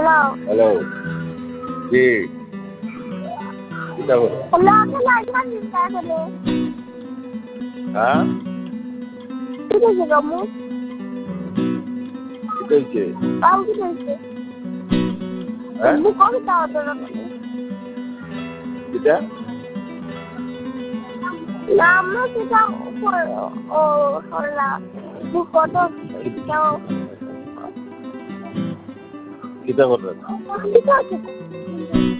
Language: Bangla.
হ্যালো জি চিন্তা করো হ্যাঁ কি হয়েছে হ্যাঁ এটা কিতা করো